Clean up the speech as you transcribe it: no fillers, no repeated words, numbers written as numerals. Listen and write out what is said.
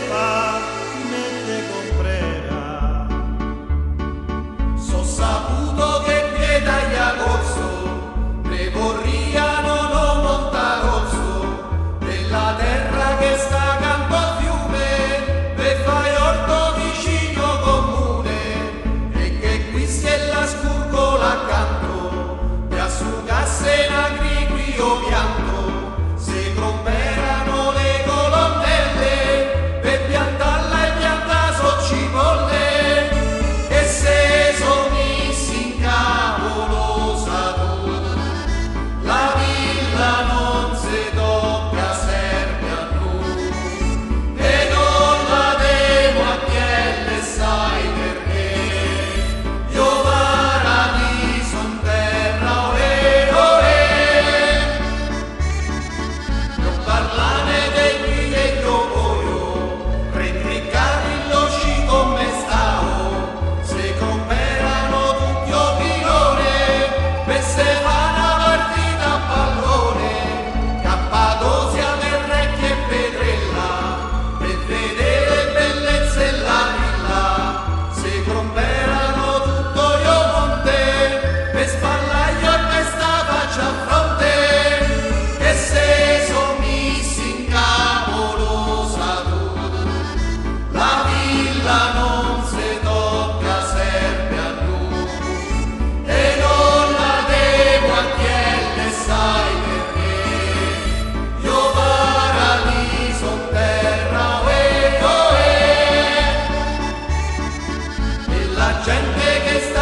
fa né te comprerà. So saputo che pieda gli agosto ne vorriano non montarozzo della terra che sta accanto al fiume per fare orto vicino comune e che qui la scurgola accanto e asciugasse in agriquio pianto se comperano le colonnelle per piantarla e pianta so cipolle e se son messi in capo lo sa tu la villa non si tocca serve a noi e non la devo a chielle sai perché io paradiso in terra non parlane dei qui e io voglio retricare lo sci come stavo se comperano tutti opinione per se fa una partita a pallone Cappadocia del Recchio e Pedrella per vedere bellezza e la villa se comperano tutto io monte per spallaio e per sta faccia a fronte che se son messi in capo lo sa tu la villa non si tocca serve a noi e non la devo a chielle sai perché io paradiso in terra e la gente che sta